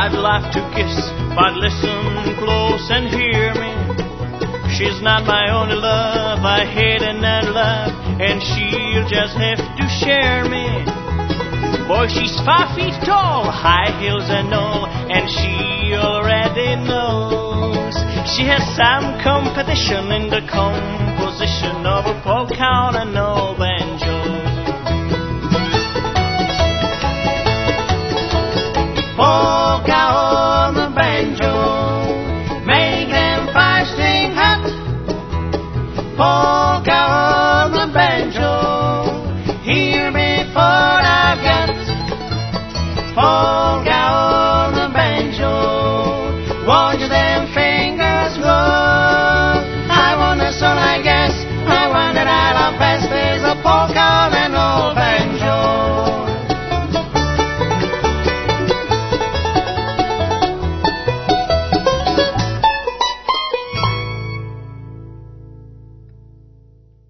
I'd like to kiss, but listen close and hear me. She's not my only love, I hate and I love, and she'll just have to share me. Boy, she's 5 feet tall, high heels and all, and she already knows. She has some competition in the composition of a polka on a